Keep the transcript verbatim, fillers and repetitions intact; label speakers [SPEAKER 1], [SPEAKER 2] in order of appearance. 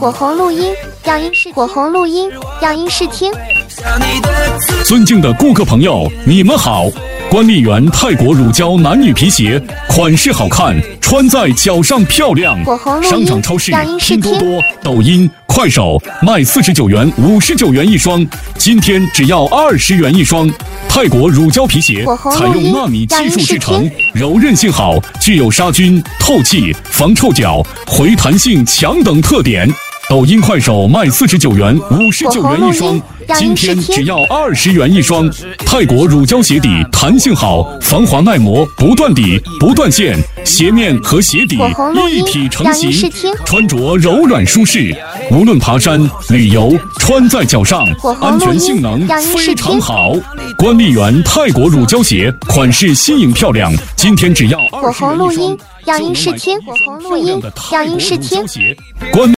[SPEAKER 1] 火红录音，让音视火红录音，让音视听。
[SPEAKER 2] 尊敬的顾客朋友，你们好！官立园泰国乳胶男女皮鞋，款式好看，穿在脚上漂亮。
[SPEAKER 1] 火红录音，
[SPEAKER 2] 商场、超市、
[SPEAKER 1] 让音视听。
[SPEAKER 2] 拼多多、抖音、快手卖四十九元、五十九元一双，今天只要二十元一双。泰国乳胶皮鞋采用纳米技术制成，柔韧性好，具有杀菌、透气、防臭脚、回弹性强等特点。抖音、快手卖四十九元、五十九元一双，今天只要二十元一双。泰国乳胶鞋底弹性好，防滑耐磨，不断底、不断线，鞋面和鞋底一体成型，穿着柔软舒适。无论爬山、旅游，穿在脚上，安全性能非常好。官立园泰国乳胶鞋款式新颖漂亮，今天只要二十元一双。
[SPEAKER 1] 让音视听，火红录音，让音视听。
[SPEAKER 2] 官